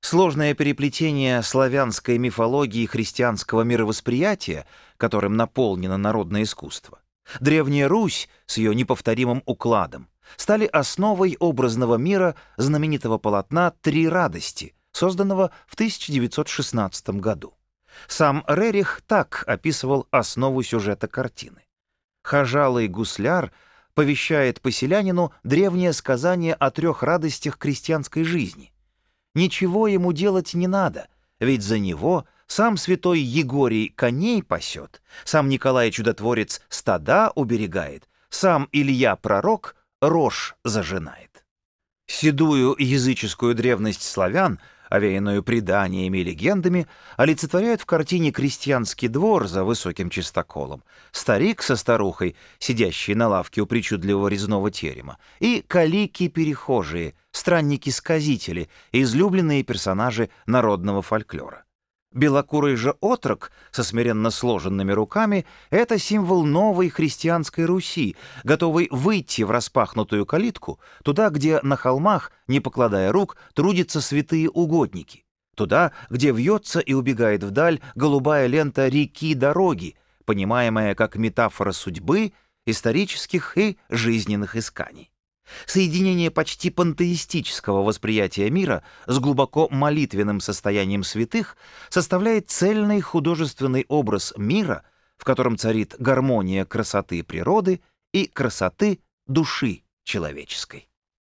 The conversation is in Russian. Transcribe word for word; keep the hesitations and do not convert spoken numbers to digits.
Сложное переплетение славянской мифологии и христианского мировосприятия, которым наполнено народное искусство, Древняя Русь с ее неповторимым укладом стали основой образного мира знаменитого полотна «Три радости», созданного в тысяча девятьсот шестнадцатом году. Сам Рерих так описывал основу сюжета картины. Хожалый гусляр повещает поселянину древнее сказание о трех радостях крестьянской жизни. Ничего ему делать не надо, ведь за него сам святой Егорий коней пасет, сам Николай Чудотворец стада уберегает, сам Илья Пророк рожь зажинает. Седую языческую древность славян, овеянную преданиями и легендами, олицетворяют в картине крестьянский двор за высоким чистоколом, старик со старухой, сидящие на лавке у причудливого резного терема, и калики-перехожие, странники-сказители, излюбленные персонажи народного фольклора. Белокурый же отрок со смиренно сложенными руками — это символ новой христианской Руси, готовый выйти в распахнутую калитку, туда, где на холмах, не покладая рук, трудятся святые угодники, туда, где вьется и убегает вдаль голубая лента реки-дороги, понимаемая как метафора судьбы, исторических и жизненных исканий. Соединение почти пантеистического восприятия мира с глубоко молитвенным состоянием святых составляет цельный художественный образ мира, в котором царит гармония красоты природы и красоты души человеческой.